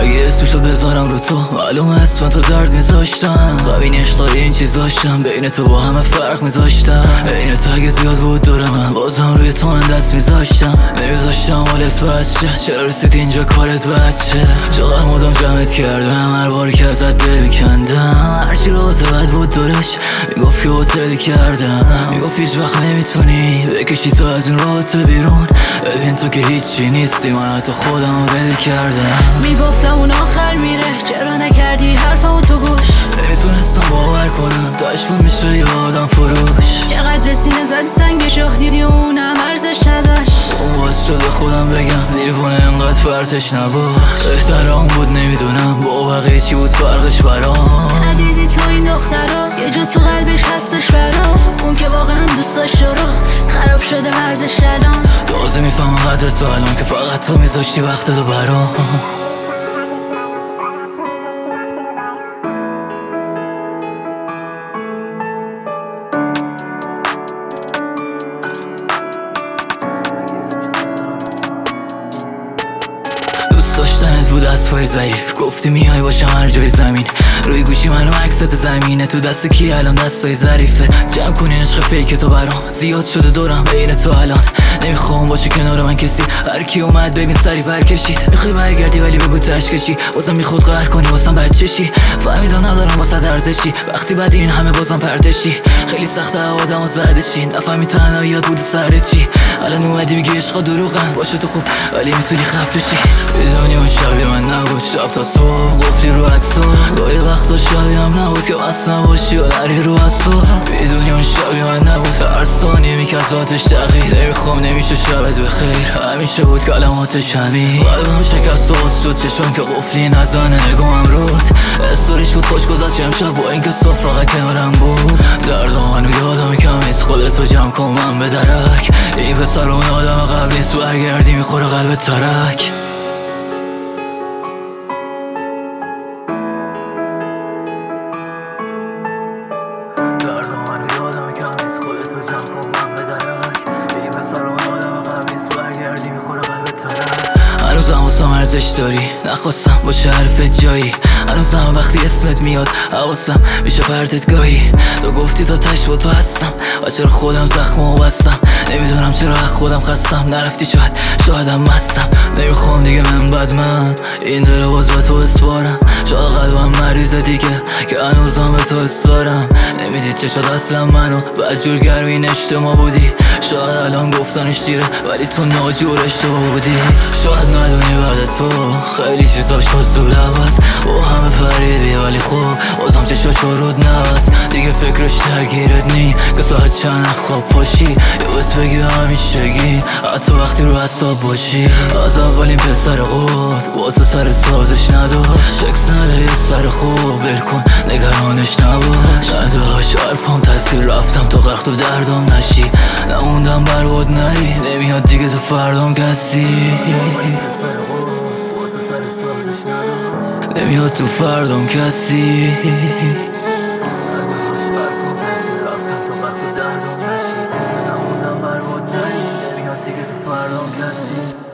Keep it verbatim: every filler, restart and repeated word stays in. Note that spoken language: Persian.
اگه اسمشو بذارم رو تو معلومه اسم تو درد میذاشتم. قوین عشق این چیز داشتم بین تو با همه فرق میذاشتم. این تو اگه زیاد بود دور من بازم روی تو من دست میذاشتم. نمیذاشتم حالت بچه چرا رسید اینجا کارت بچه. چقدر مدام جمعت کردم هر بار که ازت دل کندم. هرچی رابطه بد بود دورش میگفت که هتل کردم. میگفت هیچ وقت نمیتونی بکشی تو از این رابطه بیرون. ببین تو که هیچی نیستی من حتی خودم رو ول کردم. میگفتم اون آخر میره چرا نکردی حرفمو تو گوش. نمیتونستم باور کنم داشتم میشه یه آدم فروش. چقدر به سینه زدی سنگشو دیدی اونم ارزش نداشت. اون باز شده خودم بگم دیوونه انقدر فرتش نباش. بهترام بود نمیدونم با بقیه چی بود فرقش برام. ندیدی تو این دخترا یه جا تو قلبش هستش برام. اون که واقعا دوست داشت رو خراب شده وضعش الان. تازه میفهمم قدر تو الان که فقط تو میذاشتی وقت تو برام. دوست داشتنت بود از پای ضعیف گفتی میای باشم هر جای زمین. روی گوشی منو عکست زمینه تو دست کی الان دستای ظریفه. جمع کنین عشق فیک تو برام زیاد شده دورم بین تو الان. نمیخوام باشی کنار من کسی هر کی اومد ببین سری پر کشید. میخوای برگردی ولی بگو تش کشی واسم میخواد قهر کنی واسم بچشی. فهمیدم ندارم واسه ارزشی وقتی بعد این همه بازم پردشی. خیلی سخته آدمو زده چی نفهمی تنهاییات بود سر چی. الان اومدی میگی عشقا دروغن باشه تو خوب ولی میتونی خفه شی. بدونی اون شبیه من نبود شب تا صبح گفتی رو عکسا. گاهی وقتا شبیه هم نبود که اصلا باشی و نری رو اصلا. بدونی اون شبیه من نبود هر ثانیه میکرد ذاتش تغییر. نمیخوام نمیشه شبت بخیر همیشه بود کلمات شبیه. قلبم شکست و باز شد چشم که قفلی نزنه نگاهم رود. استوریش بود خوش گذشت امشب با اینکه صبح فقط کنارم بود. دردانو یادم کم نیست خودتو جمع کن من به درک. این پسر اون آدم قبل نیست برگردی میخوره قلب ترک. دردانو یادم کم نیست خودتو جمع کن من به درک. این پسر اون آدم قبل نیست برگردی میخوره قلب ترک. هنوزم واسم ارزش داری نخواستم باشه حرفت جایی. هنوزم وقتی اسمت میاد حواسم میشه پرتت گاهی. تو گفتی تا تش با تو هستم و چرا خودم زخمو بستم. نمیدونم چرا از خودم خستم نرفتی شاید شایدم مستم. نمیخوام دیگه من بد من این دل باز به تو بسپارم. شاید قلبم مریضه دیگه که هنوزم به تو استارم. نمیدید چه شد اصلا منو بدجور گرمین اجتماع بودی. شاید الان گفتنش دیره ولی تو ناجور اشتباه بودی. شاید ندونی بعد تو خیلی چیزا شد زود عوض. با همه پریدی ولی خوب بازم چه شد رود نوز. دیگه فکرش درگیرت نی که ساعت چند خواب پاشی. یه بس بگی همیشگی حتی وقتی رو حساب باشی. از اولین پسر قد با تو سر سازش نداشت. شکس نده یه سر خوب بلکن نگرانش نباش. نداشت حرفام تاثیر رفتم تو غرق تو دردم نشی. نموندم برباد نری نمیاد دیگه تو فردام کسی. نمیاد تو فردام کسی. نموندم برباد نری نمیاد دیگه تو فردام کسی.